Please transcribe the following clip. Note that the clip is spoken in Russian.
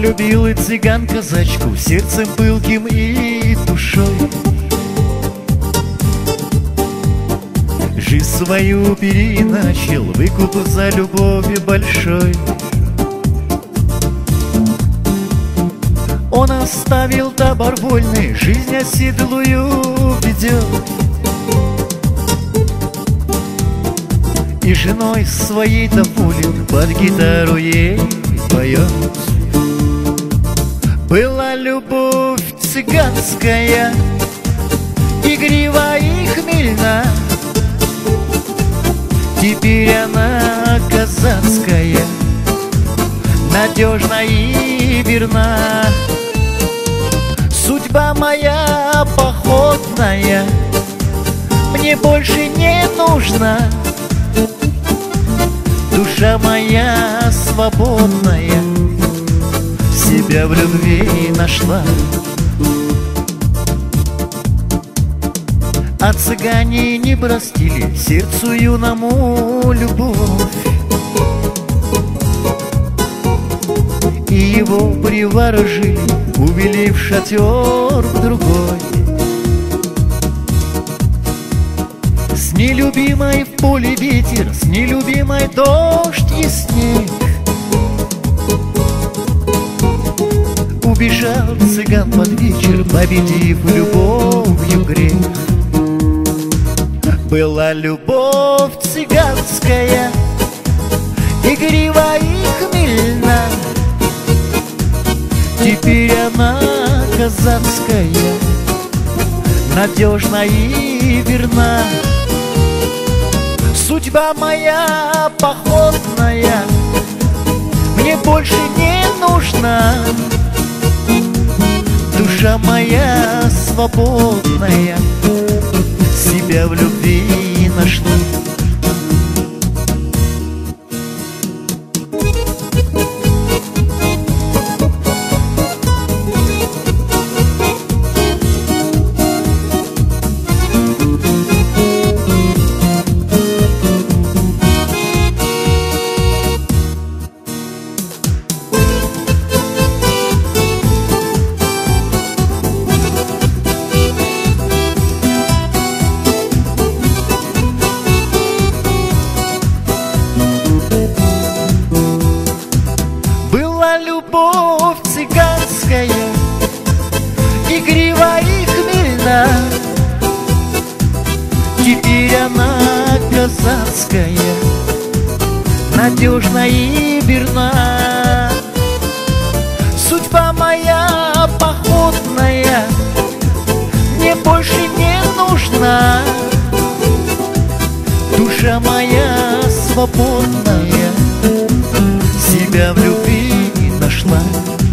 Полюбил и цыган казачку сердцем пылким и душой. Жизнь свою переначал, выкуп за любовью большой. Он оставил добровольный, жизнь оседлую ведет, и женой своей доволен, под гитару ей поет. Была любовь цыганская, игрива и хмельна, теперь она казацкая, надежна и верна. Судьба моя походная мне больше не нужна, душа моя свободная себя в любви нашла. А цыгане не простили сердцу юному любовь, и его приворожили, увели в шатер другой. С нелюбимой в поле ветер, с нелюбимой дождь и снег. Убежал цыган под вечер, победив любовью грех. Была любовь цыганская, игрива и хмельна, теперь она казацкая, надежна и верна. Судьба моя походная мне больше не нужна, душа моя свободная себя в любви нашла. Любовь цыганская, игрива и хмельна, теперь она казацкая, надежна и верна. Судьба моя походная мне больше не нужна, душа моя свободная себя в любви нашла.